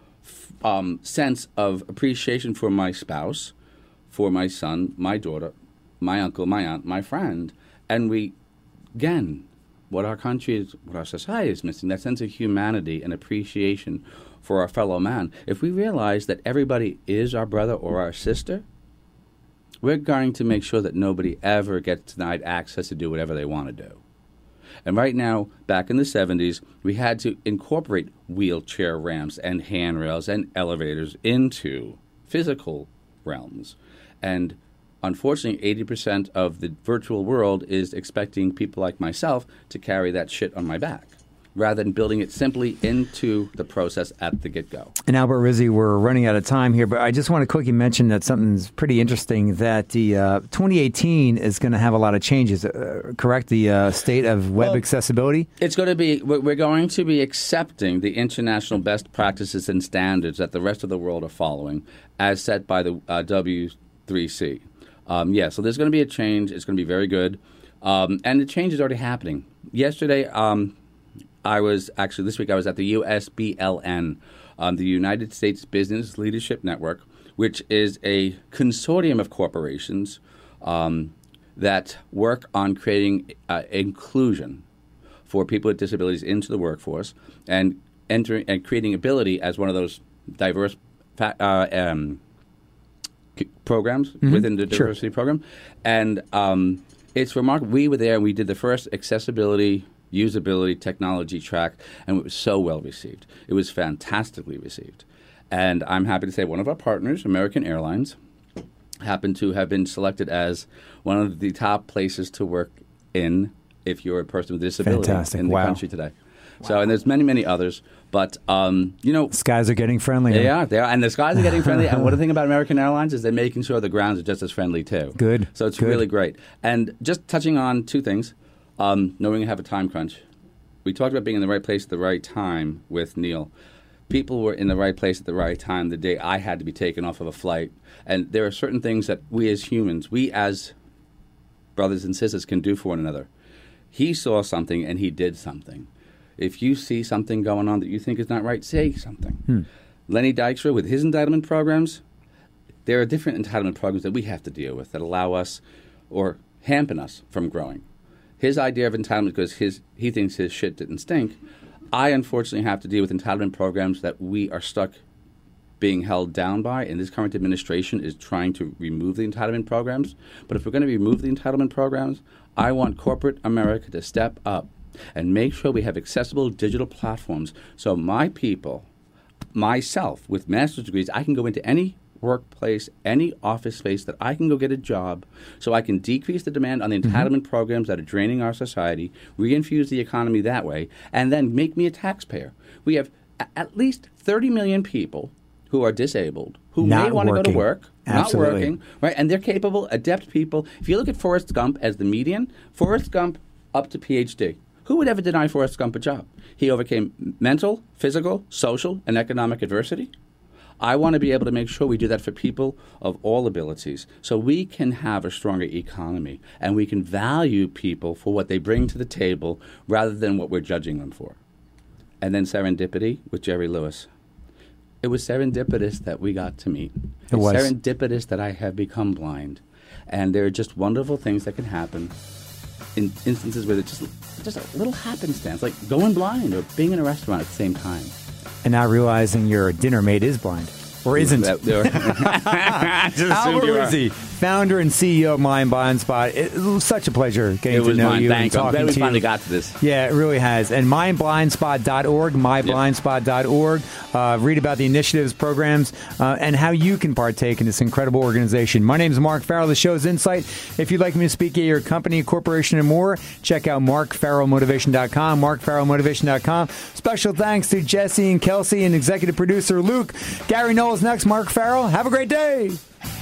um, sense of appreciation for my spouse, for my son, my daughter, my uncle, my aunt, my friend, and we, again, what our country is, what our society is missing, that sense of humanity and appreciation for our fellow man. If we realize that everybody is our brother or our sister, we're going to make sure that nobody ever gets denied access to do whatever they want to do. And right now, back in the seventies, we had to incorporate wheelchair ramps and handrails and elevators into physical realms. And unfortunately, eighty percent of the virtual world is expecting people like myself to carry that shit on my back, rather than building it simply into the process at the get-go. And Albert Rizzi, we're running out of time here, but I just want to quickly mention that something's pretty interesting, that the uh, twenty eighteen is going to have a lot of changes, uh, correct? The uh, state of web well, accessibility? It's going to be, we're going to be accepting the international best practices and standards that the rest of the world are following as set by the uh, W three C. Um, yeah, so there's going to be a change. It's going to be very good. Um, and the change is already happening. Yesterday, um, I was actually, this week I was at the U S B L N, um, the United States Business Leadership Network, which is a consortium of corporations um, that work on creating uh, inclusion for people with disabilities into the workforce and entering and creating ability as one of those diverse fa- uh, um, programs mm-hmm. within the diversity sure. program. And um, it's remarkable. We were there and we did the first accessibility usability technology track, and it was so well received. It was fantastically received. And I'm happy to say one of our partners, American Airlines, happened to have been selected as one of the top places to work in if you're a person with a disability Fantastic. in the wow. country today. Wow. So, and there's many, many others. But, um, you know. Skies are getting friendly. They are. They are. And the skies are getting friendly. And one thing about American Airlines is they're making sure the grounds are just as friendly, too. Good. So it's Good. really great. And just touching on two things. Um, knowing you have a time crunch. We talked about being in the right place at the right time with Neil. People were in the right place at the right time the day I had to be taken off of a flight. And there are certain things that we as humans, we as brothers and sisters can do for one another. He saw something and he did something. If you see something going on that you think is not right, say something. Hmm. Lenny Dykstra, with his entitlement programs, there are different entitlement programs that we have to deal with that allow us or hamper us from growing. His idea of entitlement, because his he thinks his shit didn't stink, I unfortunately have to deal with entitlement programs that we are stuck being held down by, and this current administration is trying to remove the entitlement programs. But if we're going to remove the entitlement programs, I want corporate America to step up and make sure we have accessible digital platforms so my people, myself, with master's degrees, I can go into any workplace, any office space that I can go get a job so I can decrease the demand on the entitlement mm-hmm. programs that are draining our society, reinfuse the economy that way, and then make me a taxpayer. We have a- at least thirty million people who are disabled, who not may want to go to work, Absolutely. not working, right? And they're capable, adept people. If you look at Forrest Gump as the median, Forrest Gump up to P H D. Who would ever deny Forrest Gump a job? He overcame mental, physical, social, and economic adversity. I want to be able to make sure we do that for people of all abilities so we can have a stronger economy and we can value people for what they bring to the table rather than what we're judging them for. And then serendipity with Jerry Lewis. It was serendipitous that we got to meet. It it's was. serendipitous that I have become blind. And there are just wonderful things that can happen in instances where it's just, just a little happenstance, like going blind or being in a restaurant at the same time. And now realizing your dinner mate is blind. Or isn't. That, Albert Rizzi, founder and C E O of Mind Blind Spot. It was such a pleasure getting it was to know mine. you Thanks. and I'm talking glad we to finally you. got to this. Yeah, it really has. And mind blind spot dot org, my blind spot dot org. Uh, read about the initiatives, programs, uh, and how you can partake in this incredible organization. My name is Mark Farrell. The show's Insight. If you'd like me to speak at your company, corporation, and more, check out mark farrell motivation dot com, mark farrell motivation dot com. Special thanks to Jesse and Kelsey and executive producer Luke. Gary Knowles next. Mark Farrell. Have a great day.